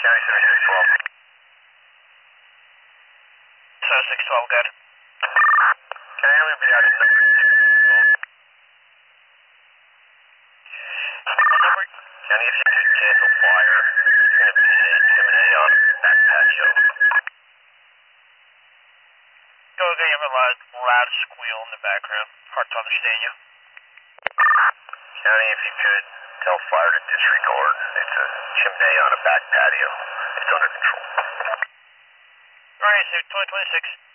County 7612. 7612, good. County, I'm going to be out at number 612. What number? County, if you could cancel fire, it's going to be at Chimney on back patio. Go again, you have a loud squeal in the background. Hard to understand you. County, if you could tell fire to disregard. It's a chimney on a back patio. It's under control. Alright, so 2026.